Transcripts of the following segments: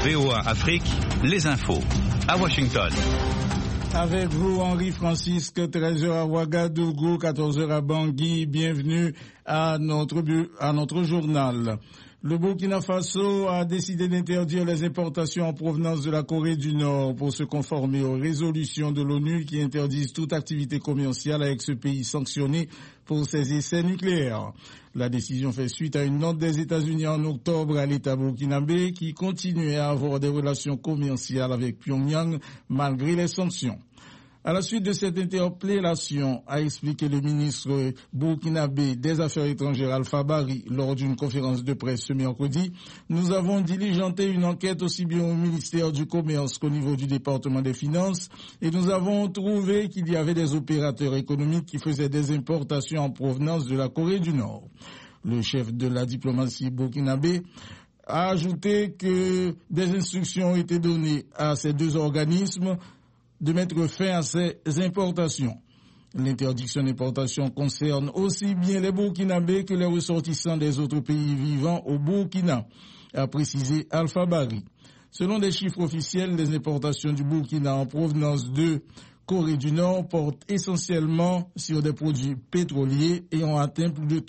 VOA Afrique, les infos. À Washington. Avec vous, Henri-Francisque, 13h à Ouagadougou, 14h à Bangui. Bienvenue à notre journal. Le Burkina Faso a décidé d'interdire les importations en provenance de la Corée du Nord pour se conformer aux résolutions de l'ONU qui interdisent toute activité commerciale avec ce pays sanctionné pour ses essais nucléaires. La décision fait suite à une note des États-Unis en octobre à l'État burkinabé qui continuait à avoir des relations commerciales avec Pyongyang malgré les sanctions. À la suite de cette interpellation, a expliqué le ministre burkinabé des Affaires étrangères Alpha Bari lors d'une conférence de presse ce mercredi, nous avons diligenté une enquête aussi bien au ministère du Commerce qu'au niveau du département des Finances et nous avons trouvé qu'il y avait des opérateurs économiques qui faisaient des importations en provenance de la Corée du Nord. Le chef de la diplomatie burkinabé a ajouté que des instructions ont été données à ces deux organismes de mettre fin à ces importations. L'interdiction d'importation concerne aussi bien les Burkinabés que les ressortissants des autres pays vivant au Burkina, a précisé Alpha Bari. Selon les chiffres officiels, les importations du Burkina en provenance de Corée du Nord portent essentiellement sur des produits pétroliers et ont atteint plus de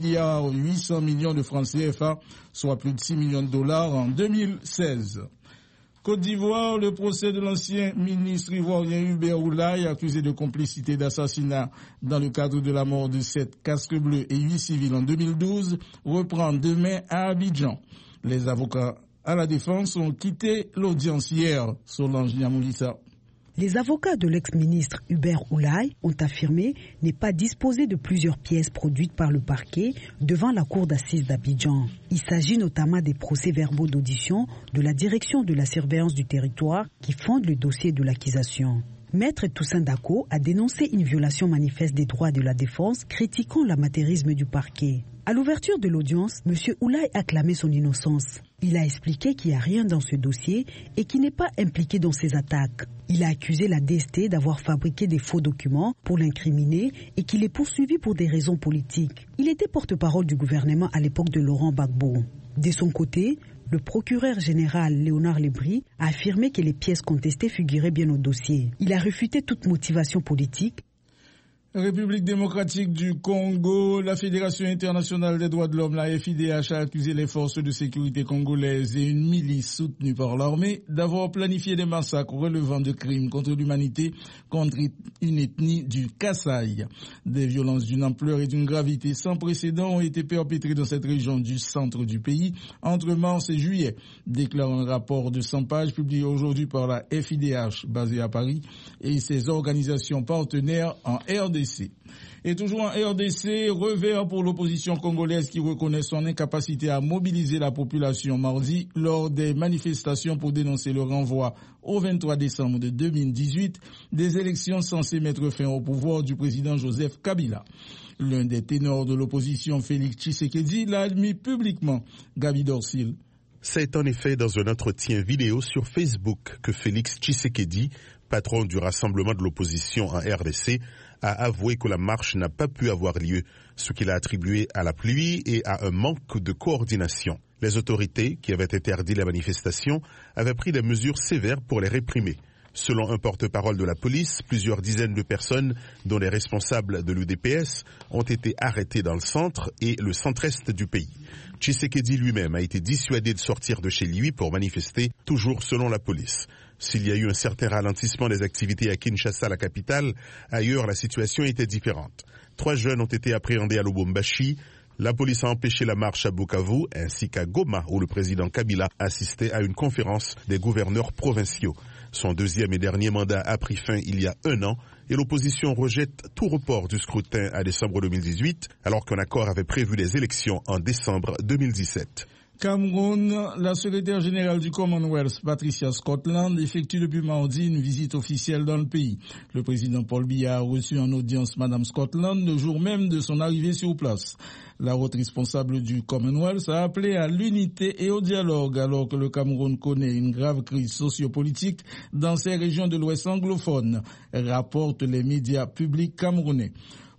3,8 milliards de francs CFA, soit plus de 6 millions de dollars en 2016. Côte d'Ivoire, le procès de l'ancien ministre ivoirien Hubert Oulaye, accusé de complicité d'assassinat dans le cadre de la mort de 7 casques bleus et 8 civils en 2012, reprend demain à Abidjan. Les avocats à la défense ont quitté l'audience hier, Solange Niamoulissa. Les avocats de l'ex-ministre Hubert Oulaye ont affirmé ne pas disposer de plusieurs pièces produites par le parquet devant la cour d'assises d'Abidjan. Il s'agit notamment des procès-verbaux d'audition de la direction de la surveillance du territoire qui fondent le dossier de l'accusation. Maître Toussaint Dako a dénoncé une violation manifeste des droits de la défense, critiquant l'amateurisme du parquet. À l'ouverture de l'audience, M. Oulaye a clamé son innocence. Il a expliqué qu'il n'y a rien dans ce dossier et qu'il n'est pas impliqué dans ces attaques. Il a accusé la DST d'avoir fabriqué des faux documents pour l'incriminer et qu'il est poursuivi pour des raisons politiques. Il était porte-parole du gouvernement à l'époque de Laurent Gbagbo. De son côté, le procureur général Léonard Lebris a affirmé que les pièces contestées figuraient bien au dossier. Il a réfuté toute motivation politique. République démocratique du Congo, la Fédération internationale des droits de l'homme, la FIDH, a accusé les forces de sécurité congolaises et une milice soutenue par l'armée d'avoir planifié des massacres relevant de crimes contre l'humanité contre une ethnie du Kasaï. Des violences d'une ampleur et d'une gravité sans précédent ont été perpétrées dans cette région du centre du pays entre mars et juillet, déclare un rapport de 100 pages publié aujourd'hui par la FIDH basée à Paris et ses organisations partenaires en RDC. Et toujours en RDC, revers pour l'opposition congolaise qui reconnaît son incapacité à mobiliser la population mardi lors des manifestations pour dénoncer le renvoi au 23 décembre de 2018 des élections censées mettre fin au pouvoir du président Joseph Kabila. L'un des ténors de l'opposition, Félix Tshisekedi, l'a admis publiquement. Gabi Dorsil. C'est en effet dans un entretien vidéo sur Facebook que Félix Tshisekedi, patron du rassemblement de l'opposition en RDC, a avoué que la marche n'a pas pu avoir lieu, ce qu'il a attribué à la pluie et à un manque de coordination. Les autorités, qui avaient interdit la manifestation, avaient pris des mesures sévères pour les réprimer. Selon un porte-parole de la police, plusieurs dizaines de personnes, dont les responsables de l'UDPS, ont été arrêtées dans le centre et le centre-est du pays. Tshisekedi lui-même a été dissuadé de sortir de chez lui pour manifester, toujours selon la police. S'il y a eu un certain ralentissement des activités à Kinshasa, la capitale, ailleurs la situation était différente. 3 jeunes ont été appréhendés à Lubumbashi. La police a empêché la marche à Bukavu ainsi qu'à Goma où le président Kabila assistait à une conférence des gouverneurs provinciaux. Son deuxième et dernier mandat a pris fin il y a 1 an et l'opposition rejette tout report du scrutin à décembre 2018 alors qu'un accord avait prévu les élections en décembre 2017. Cameroun, la secrétaire générale du Commonwealth, Patricia Scotland, effectue depuis mardi une visite officielle dans le pays. Le président Paul Biya a reçu en audience Madame Scotland le jour même de son arrivée sur place. La haute responsable du Commonwealth a appelé à l'unité et au dialogue alors que le Cameroun connaît une grave crise sociopolitique dans ces régions de l'Ouest anglophone, rapportent les médias publics camerounais.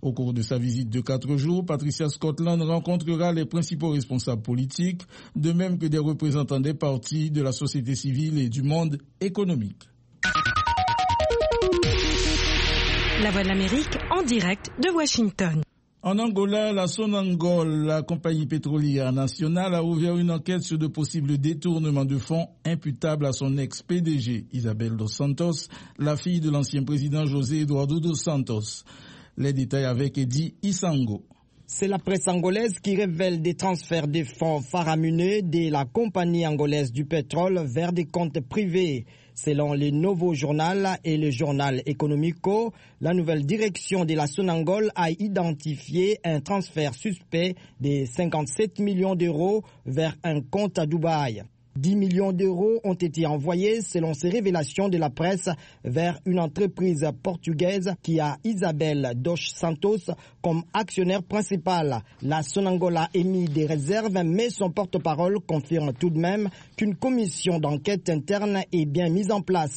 Au cours de sa visite de 4 jours, Patricia Scotland rencontrera les principaux responsables politiques, de même que des représentants des partis, de la société civile et du monde économique. La Voix de l'Amérique en direct de Washington. En Angola, la Sonangol, la compagnie pétrolière nationale, a ouvert une enquête sur de possibles détournements de fonds imputables à son ex-PDG, Isabel dos Santos, la fille de l'ancien président José Eduardo dos Santos. Les détails avec Eddie Isango. C'est la presse angolaise qui révèle des transferts de fonds faramineux de la compagnie angolaise du pétrole vers des comptes privés. Selon le Nouveau Journal et le journal Economico, la nouvelle direction de la Sonangol a identifié un transfert suspect de 57 millions d'euros vers un compte à Dubaï. 10 millions d'euros ont été envoyés, selon ces révélations de la presse, vers une entreprise portugaise qui a Isabel dos Santos comme actionnaire principal. La Sonangol a émis des réserves, mais son porte-parole confirme tout de même qu'une commission d'enquête interne est bien mise en place.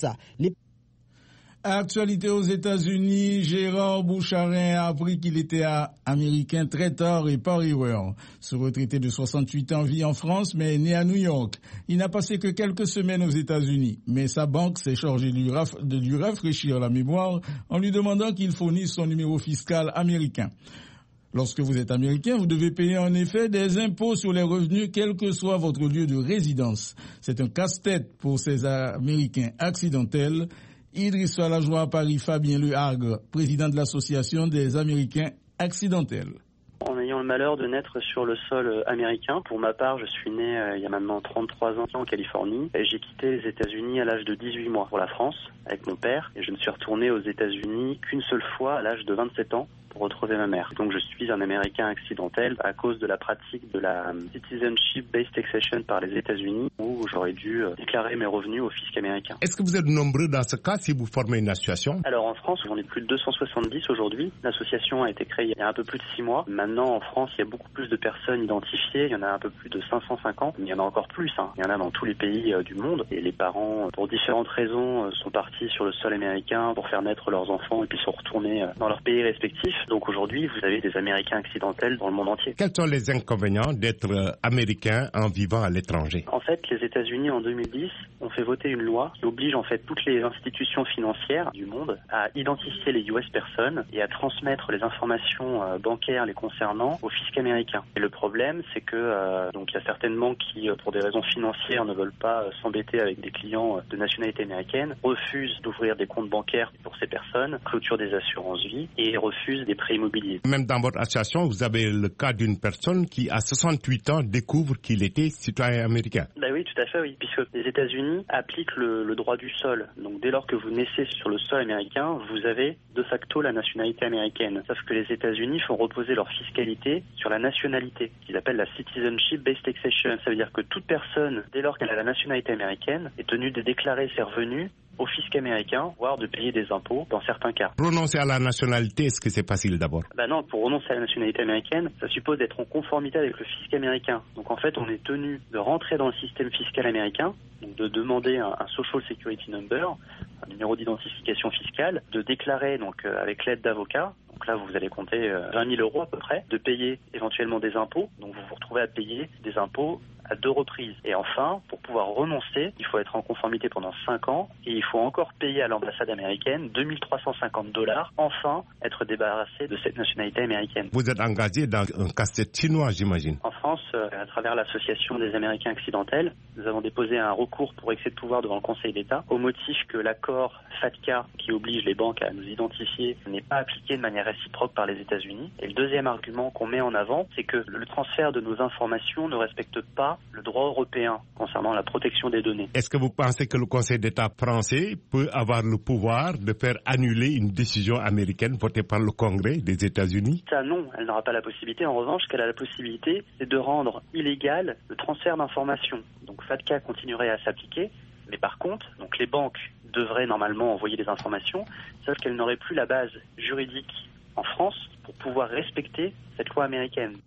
Actualité aux États-Unis, Gérard Boucharin a appris qu'il était américain très tard et par erreur. Ce retraité de 68 ans vit en France mais est né à New York. Il n'a passé que quelques semaines aux États-Unis, mais sa banque s'est chargée de lui rafraîchir la mémoire en lui demandant qu'il fournisse son numéro fiscal américain. Lorsque vous êtes américain, vous devez payer en effet des impôts sur les revenus, quel que soit votre lieu de résidence. C'est un casse-tête pour ces Américains accidentels. Idriss Falajoie à Paris, Fabien Lehagre, président de l'Association des Américains accidentels. En ayant le malheur de naître sur le sol américain, pour ma part, je suis né il y a maintenant 33 ans en Californie. J'ai quitté les États-Unis à l'âge de 18 mois pour la France avec mon père et je ne suis retourné aux États-Unis qu'une seule fois à l'âge de 27 ans. Pour retrouver ma mère. Donc je suis un Américain accidentel à cause de la pratique de la Citizenship-Based Taxation par les États-Unis où j'aurais dû déclarer mes revenus au fisc américain. Est-ce que vous êtes nombreux dans ce cas si vous formez une association? Alors en France, on est plus de 270 aujourd'hui. L'association a été créée il y a un peu plus de 6 mois. Maintenant en France, il y a beaucoup plus de personnes identifiées. Il y en a un peu plus de 550. Mais il y en a encore plus. Il y en a dans tous les pays du monde. Et les parents, pour différentes raisons, sont partis sur le sol américain pour faire naître leurs enfants et puis sont retournés dans leur pays respectifs. Donc aujourd'hui, vous avez des Américains accidentels dans le monde entier. Quels sont les inconvénients d'être américain en vivant à l'étranger? En fait, les États-Unis en 2010 ont fait voter une loi qui oblige en fait toutes les institutions financières du monde à identifier les US personnes et à transmettre les informations bancaires les concernant au fisc américain. Et le problème, c'est que donc il y a certaines banques qui, pour des raisons financières, ne veulent pas s'embêter avec des clients de nationalité américaine, refusent d'ouvrir des comptes bancaires pour ces personnes, clôturent des assurances vie et refusent des prêts immobiliers. Même dans votre association, vous avez le cas d'une personne qui, à 68 ans, découvre qu'il était citoyen américain. Bah oui, tout à fait, oui, puisque les États-Unis appliquent le droit du sol. Donc dès lors que vous naissez sur le sol américain, vous avez de facto la nationalité américaine. Sauf que les États-Unis font reposer leur fiscalité sur la nationalité, qu'ils appellent la Citizenship-Based Taxation. Ça veut dire que toute personne, dès lors qu'elle a la nationalité américaine, est tenue de déclarer ses revenus au fisc américain, voire de payer des impôts dans certains cas. Renoncer à la nationalité, est-ce que c'est facile d'abord? Non, pour renoncer à la nationalité américaine, ça suppose d'être en conformité avec le fisc américain. Donc en fait, on est tenu de rentrer dans le système fiscal américain, donc de demander un Social Security Number, un numéro d'identification fiscale, de déclarer donc avec l'aide d'avocats. Donc là, vous allez compter 20 000 euros à peu près, de payer éventuellement des impôts. Donc vous vous retrouvez à payer des impôts à 2 reprises. Et enfin, pour pouvoir renoncer, il faut être en conformité pendant 5 ans et il faut encore payer à l'ambassade américaine $2 350, enfin être débarrassé de cette nationalité américaine. Vous êtes engagé dans un casse-tête chinois, j'imagine. En France, à travers l'Association des Américains accidentels, nous avons déposé un recours pour excès de pouvoir devant le Conseil d'État au motif que l'accord FATCA qui oblige les banques à nous identifier n'est pas appliqué de manière réciproque par les États-Unis. Et le deuxième argument qu'on met en avant, c'est que le transfert de nos informations ne respecte pas le droit européen concernant la protection des données. Est-ce que vous pensez que le Conseil d'État français peut avoir le pouvoir de faire annuler une décision américaine votée par le Congrès des États-Unis? Ça, non, elle n'aura pas la possibilité. En revanche, ce qu'elle a la possibilité, c'est de rendre illégal le transfert d'informations. Donc FATCA continuerait à s'appliquer, mais par contre, donc les banques devraient normalement envoyer des informations, sauf qu'elles n'auraient plus la base juridique en France pour pouvoir respecter cette loi américaine.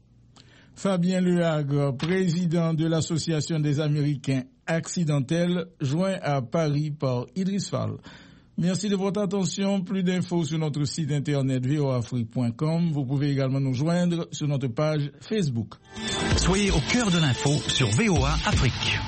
Fabien Lehagre, président de l'Association des Américains accidentels, joint à Paris par Idriss Fall. Merci de votre attention. Plus d'infos sur notre site internet voaafrique.com. Vous pouvez également nous joindre sur notre page Facebook. Soyez au cœur de l'info sur VOA Afrique.